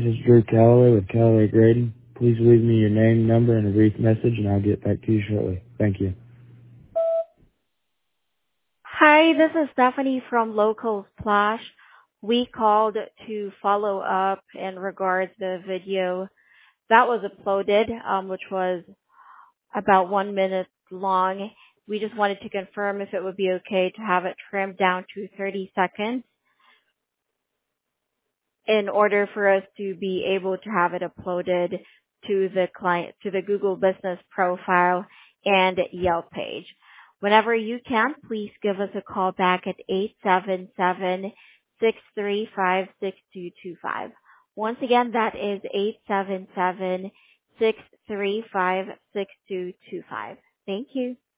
This is Drew Calloway with Calloway Grading. Please leave me your name, number, and a brief message, and I'll get back to you shortly. Thank you. Hi, this is Stephanie from Local Splash. We called to follow up in regards to the video that was uploaded, which was about 1 minute long. We just wanted to confirm if it would be okay to have it trimmed down to 30 seconds in order for us to be able to have it uploaded to the client, to the Google Business profile and Yelp page. Whenever you can, please give us a call back at 877-635-6225. Once again, that is 877-635-6225. Thank you.